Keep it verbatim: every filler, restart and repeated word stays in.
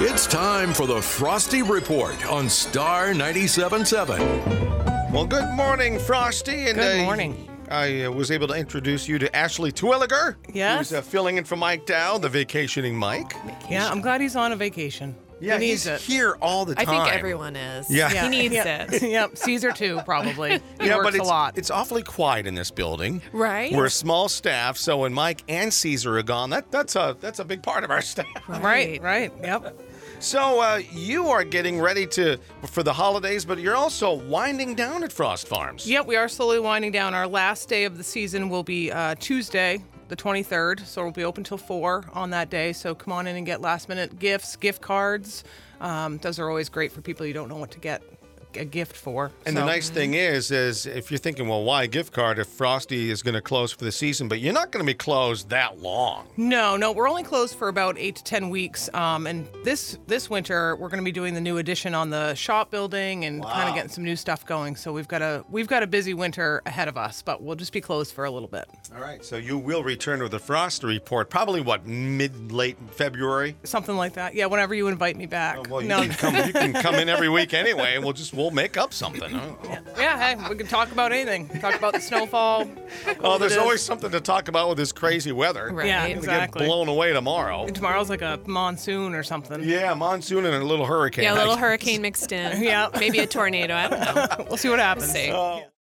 It's time for the Frosty Report on Star ninety-seven point seven. Well, good morning, Frosty. And, Good uh, morning. I uh, was able to introduce you to Ashley Twilliger. Yes. Who's uh, filling in for Mike Dow, the vacationing Mike. Yeah, I'm glad he's on a vacation. Yeah, he needs he's it. here all the I time. think everyone is. Yeah. Yeah. He needs Yep. it. Yep, Caesar too, probably. He yeah, works but it's, a lot. it's awfully quiet in this building. Right? We're a small staff, so when Mike and Caesar are gone, that that's a that's a big part of our staff. Right, right, yep. So uh, you are getting ready to for the holidays, but you're also winding down at Frost Farms. Yep, we are slowly winding down. Our last day of the season will be uh, Tuesday, the twenty-third, so we'll be open till four on that day. So come on in and get last-minute gifts, gift cards. Um, those are always great for people you don't know what to get a gift for. And so. the nice thing is, is if you're thinking, well, why a gift card if Frosty is going to close for the season? But you're not going to be closed that long. No, no, we're only closed for about eight to ten weeks. Um, and this this winter, we're going to be doing the new addition on the shop building and kind of getting some new stuff going. So we've got a we've got a busy winter ahead of us, but we'll just be closed for a little bit. All right. So you will return with the Frosty report, probably what mid late February. Something like that. Yeah, whenever you invite me back. Oh, well, you, no. can come, you can come in every week anyway, and we'll just we'll make up something. Huh? Yeah, hey, we can talk about anything. Talk about the snowfall. Oh, there's it is. always something to talk about with this crazy weather. Right. Yeah, We're gonna exactly. get blown away tomorrow. Tomorrow's like a monsoon or something. Yeah, monsoon and a little hurricane. Yeah, a little hurricane mixed in. Yeah. Maybe a tornado. I don't know. We'll see what happens. See. Oh.